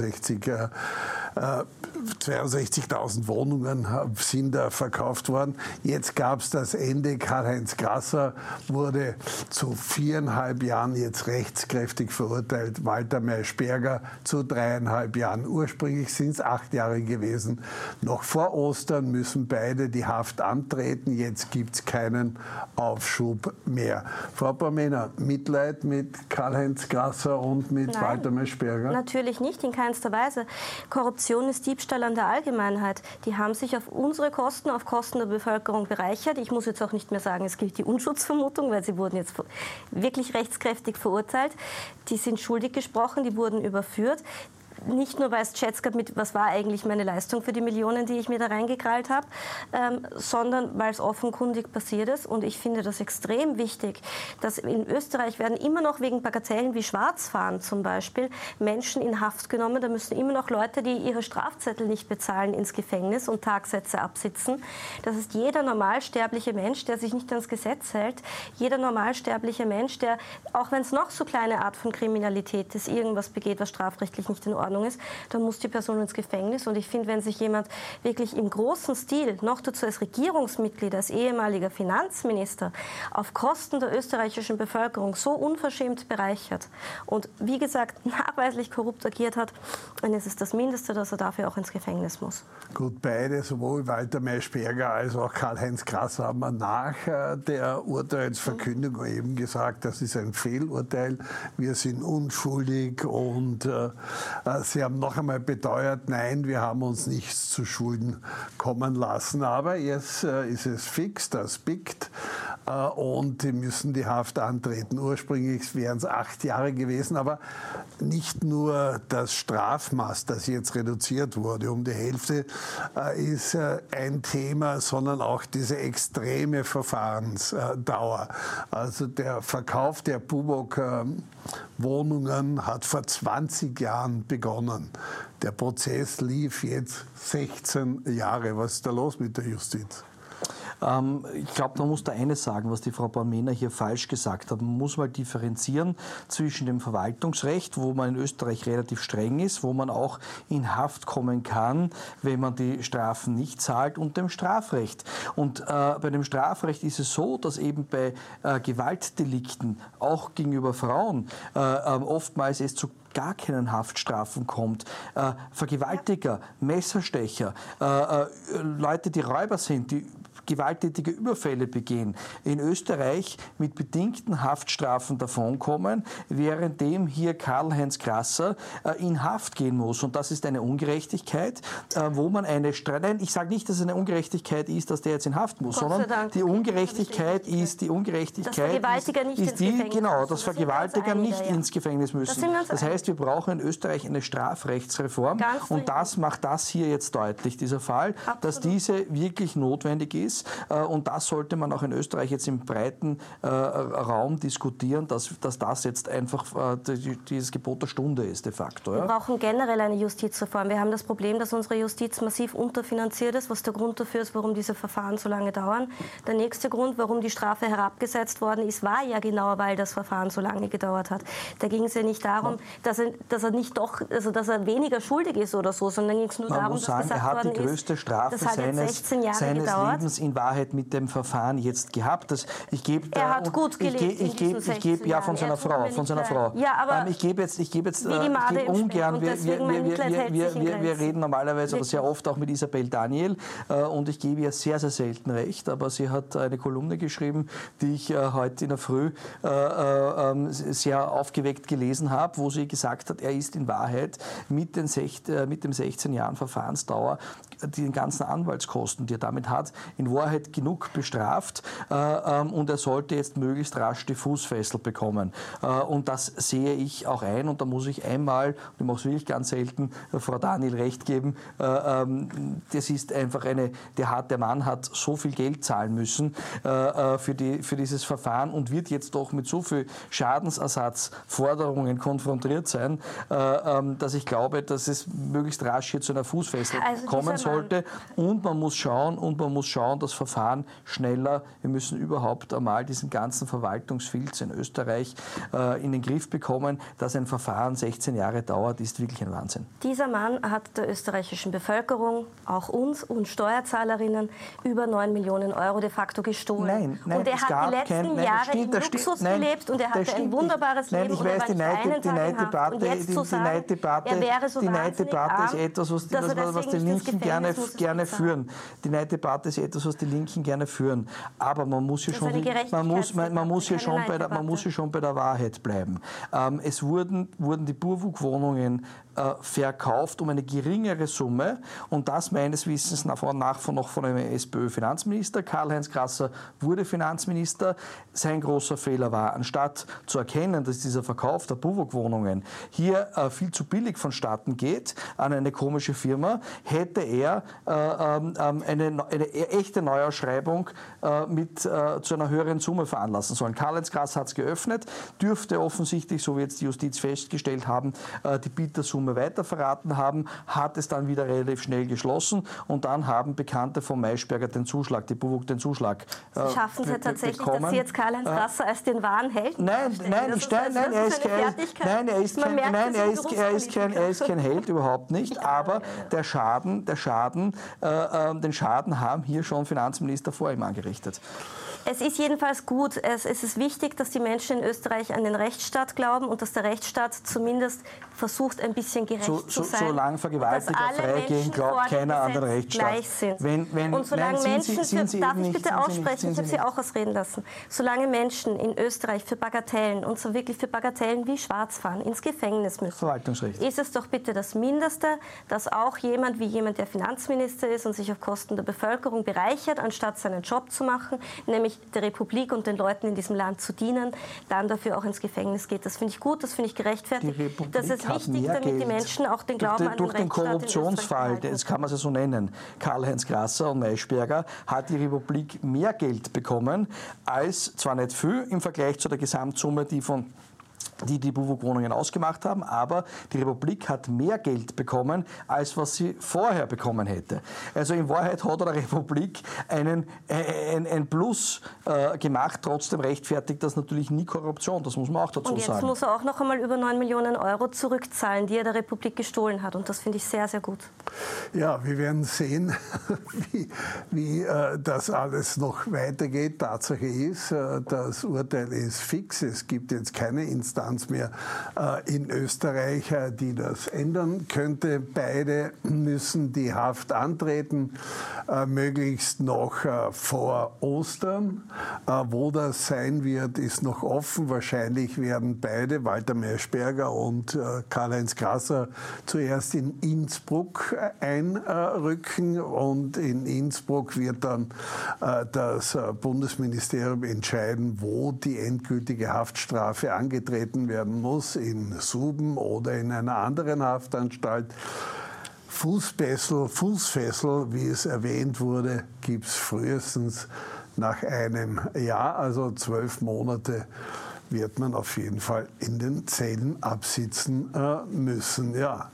62.000 Wohnungen sind da verkauft worden. Jetzt gab es das Ende. Karl-Heinz Grasser wurde zu 4,5 Jahren jetzt rechtskräftig verurteilt. Walter Maisch-Berger zu 3,5 Jahren. Ursprünglich sind es 8 Jahre gewesen. Noch vor Ostern müssen beide die Haft antreten. Jetzt gibt es keinen Aufschub mehr. Frau Bornmena, Mitleid mit Karl-Heinz Grasser und mit Walter Maisch-Berger? Natürlich nicht, in keinster Weise. Korruption Korruption ist Diebstahl an der Allgemeinheit. Die haben sich auf unsere Kosten, auf Kosten der Bevölkerung bereichert. Ich muss jetzt auch nicht mehr sagen, es gilt die Unschutzvermutung, weil sie wurden jetzt wirklich rechtskräftig verurteilt. Die sind schuldig gesprochen, die wurden überführt. Nicht nur, weil es Chats gab mit, was war eigentlich meine Leistung für die Millionen, die ich mir da reingekrallt habe, sondern weil es offenkundig passiert ist. Und ich finde das extrem wichtig, dass in Österreich werden immer noch wegen Bagatellen wie Schwarzfahren zum Beispiel Menschen in Haft genommen. Da müssen immer noch Leute, die ihre Strafzettel nicht bezahlen, ins Gefängnis und Tagsätze absitzen. Das ist jeder normalsterbliche Mensch, der sich nicht ans Gesetz hält. Jeder normalsterbliche Mensch, der, auch wenn es noch so kleine Art von Kriminalität ist, irgendwas begeht, was strafrechtlich nicht in Ordnung ist, dann muss die Person ins Gefängnis. Und ich finde, wenn sich jemand wirklich im großen Stil, noch dazu als Regierungsmitglied, als ehemaliger Finanzminister, auf Kosten der österreichischen Bevölkerung so unverschämt bereichert und, wie gesagt, nachweislich korrupt agiert hat, dann ist es das Mindeste, dass er dafür auch ins Gefängnis muss. Gut, beide, sowohl Walter Maischberger als auch Karl-Heinz Grasser, haben nach der Urteilsverkündung eben gesagt, das ist ein Fehlurteil, wir sind unschuldig, und sie haben noch einmal beteuert, nein, wir haben uns nichts zu Schulden kommen lassen. Aber jetzt ist es fix, das biegt, und die müssen die Haft antreten. Ursprünglich wären es 8 Jahre gewesen, aber nicht nur das Strafmaß, das jetzt reduziert wurde um die Hälfte, ist ein Thema, sondern auch diese extreme Verfahrensdauer. Also der Verkauf der Bubock-Wohnungen hat vor 20 Jahren begonnen. Der Prozess lief jetzt 16 Jahre. Was ist da los mit der Justiz? Ich glaube, man muss da eines sagen, was die Frau Bormena hier falsch gesagt hat. Man muss mal differenzieren zwischen dem Verwaltungsrecht, wo man in Österreich relativ streng ist, wo man auch in Haft kommen kann, wenn man die Strafen nicht zahlt, und dem Strafrecht. Und bei dem Strafrecht ist es so, dass eben bei Gewaltdelikten, auch gegenüber Frauen, oftmals es zu gar keinen Haftstrafen kommt. Vergewaltiger, Messerstecher, Leute, die Räuber sind, die gewalttätige Überfälle begehen, in Österreich mit bedingten Haftstrafen davonkommen, währenddem hier Karl-Heinz Grasser in Haft gehen muss. Und das ist eine Ungerechtigkeit, wo man eine Nein, ich sage nicht, dass es eine Ungerechtigkeit ist, dass der jetzt in Haft muss, sondern die Ungerechtigkeit ist die Ungerechtigkeit, dass Vergewaltiger nicht ins Gefängnis müssen. Das heißt, wir brauchen in Österreich eine Strafrechtsreform, und das macht das hier jetzt deutlich, dieser Fall, dass diese wirklich notwendig ist. Und das sollte man auch in Österreich jetzt im breiten Raum diskutieren, dass das jetzt einfach dieses Gebot der Stunde ist, de facto. Ja? Wir brauchen generell eine Justizreform. Wir haben das Problem, dass unsere Justiz massiv unterfinanziert ist, was der Grund dafür ist, warum diese Verfahren so lange dauern. Der nächste Grund, warum die Strafe herabgesetzt worden ist, war ja genau, weil das Verfahren so lange gedauert hat. Da ging es ja nicht darum, dass er weniger schuldig ist oder so, sondern ging es nur darum, dass gesagt worden ist, er hat die größte Strafe seines Lebens in Wahrheit mit dem Verfahren jetzt gehabt. Er hat gut gelebt in diesen 16 Jahren. Ja, von seiner Frau. Ja, aber ich gebe ungern, wir reden normalerweise oder sehr oft auch mit Isabel Daniel, und ich gebe ihr sehr, sehr selten recht, aber sie hat eine Kolumne geschrieben, die ich heute in der Früh sehr aufgeweckt gelesen habe, wo sie gesagt hat, er ist in Wahrheit mit den 16 Jahren Verfahrensdauer, die ganzen Anwaltskosten, die er damit hat, in Wahrheit genug bestraft, und er sollte jetzt möglichst rasch die Fußfessel bekommen. Und das sehe ich auch ein, und da muss ich einmal, und ich mache es wirklich ganz selten, Frau Daniel recht geben, das ist einfach der Mann hat so viel Geld zahlen müssen für dieses Verfahren und wird jetzt doch mit so viel Schadensersatzforderungen konfrontiert sein, dass ich glaube, dass es möglichst rasch hier zu einer Fußfessel kommen sollte. Und man muss schauen, das Verfahren schneller. Wir müssen überhaupt einmal diesen ganzen Verwaltungsfilz in Österreich in den Griff bekommen. Dass ein Verfahren 16 Jahre dauert, ist wirklich ein Wahnsinn. Dieser Mann hat der österreichischen Bevölkerung, auch uns und Steuerzahlerinnen, über 9 Millionen Euro de facto gestohlen. Nein, und er hat die letzten Jahre im Luxus gelebt, und er hatte ein wunderbares Leben. Ich weiß, die Neiddebatte ist etwas, was die linken gerne führen. Die Neiddebatte ist etwas, was die Linken gerne führen. Aber man muss ja schon bei der Wahrheit bleiben. Es wurden die Burwuk-Wohnungen verkauft um eine geringere Summe und das meines Wissens noch von einem SPÖ-Finanzminister. Karl-Heinz Grasser wurde Finanzminister. Sein großer Fehler war, anstatt zu erkennen, dass dieser Verkauf der Burwuk-Wohnungen hier viel zu billig vonstatten geht an eine komische Firma, hätte er eine echte Neuausschreibung zu einer höheren Summe veranlassen sollen. Karl-Heinz Grasser hat es geöffnet, dürfte offensichtlich, so wie jetzt die Justiz festgestellt haben, die Bietersumme weiter verraten haben, hat es dann wieder relativ schnell geschlossen und dann haben Bekannte von Maischberger die Burwuk den Zuschlag Sie schaffen es ja tatsächlich, bekommen. dass Sie jetzt Karl-Heinz Grasser als den wahren Helden er ist kein Held, überhaupt nicht, aber den Schaden haben hier schon Finanzminister vor ihm angerichtet. Es ist jedenfalls gut, es ist wichtig, dass die Menschen in Österreich an den Rechtsstaat glauben und dass der Rechtsstaat zumindest versucht, ein bisschen gerecht zu sein. Solange Vergewaltiger freigehen, glaubt keiner an den Rechtsstaat. Gleich sind. Und solange darf ich bitte aussprechen, ich habe Sie auch ausreden lassen, solange Menschen in Österreich für Bagatellen, und so wirklich für Bagatellen wie Schwarzfahren, ins Gefängnis müssen, Verwaltungsrecht, ist es doch bitte das Mindeste, dass auch jemand, der Finanzminister ist und sich auf Kosten der Bevölkerung bereichert, anstatt seinen Job zu machen, nämlich der Republik und den Leuten in diesem Land zu dienen, dann dafür auch ins Gefängnis geht. Das finde ich gut, das finde ich gerechtfertigt. Das ist wichtig, damit die Menschen auch den Glauben an den Rechtsstaat in Österreich behalten. Durch den Korruptionsfall, das kann man es ja so nennen, Karl-Heinz Grasser und Maischberger, hat die Republik mehr Geld bekommen, als zwar nicht viel im Vergleich zu der Gesamtsumme, die Burwuk-Wohnungen ausgemacht haben, aber die Republik hat mehr Geld bekommen, als was sie vorher bekommen hätte. Also in Wahrheit hat der Republik ein Plus gemacht, trotzdem rechtfertigt das natürlich nie Korruption, das muss man auch dazu sagen. Und jetzt muss er auch noch einmal über 9 Millionen Euro zurückzahlen, die er der Republik gestohlen hat, und das finde ich sehr, sehr gut. Ja, wir werden sehen, wie das alles noch weitergeht. Tatsache ist, das Urteil ist fix, es gibt jetzt keine Instanz mehr in Österreich, die das ändern könnte. Beide müssen die Haft antreten, möglichst noch vor Ostern. Wo das sein wird, ist noch offen. Wahrscheinlich werden beide, Walter Maischberger und Karl-Heinz Grasser, zuerst in Innsbruck einrücken und in Innsbruck wird dann das Bundesministerium entscheiden, wo die endgültige Haftstrafe angetreten werden muss, in Suben oder in einer anderen Haftanstalt. Fußfessel, wie es erwähnt wurde, gibt es frühestens nach einem Jahr, also 12 Monate wird man auf jeden Fall in den Zellen absitzen müssen. Ja.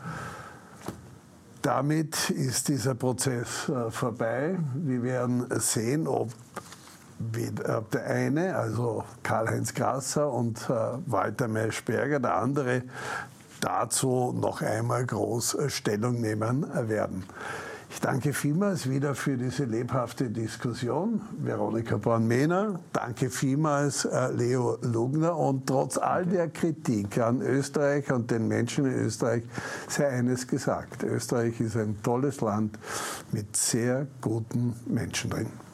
Damit ist dieser Prozess vorbei. Wir werden sehen, ob der eine, also Karl-Heinz Grasser und Walter Maischberger, der andere, dazu noch einmal groß Stellung nehmen werden. Ich danke vielmals wieder für diese lebhafte Diskussion. Veronika Born-Mehner, danke vielmals Leo Lugner, und trotz all der Kritik an Österreich und den Menschen in Österreich sei eines gesagt: Österreich ist ein tolles Land mit sehr guten Menschen drin.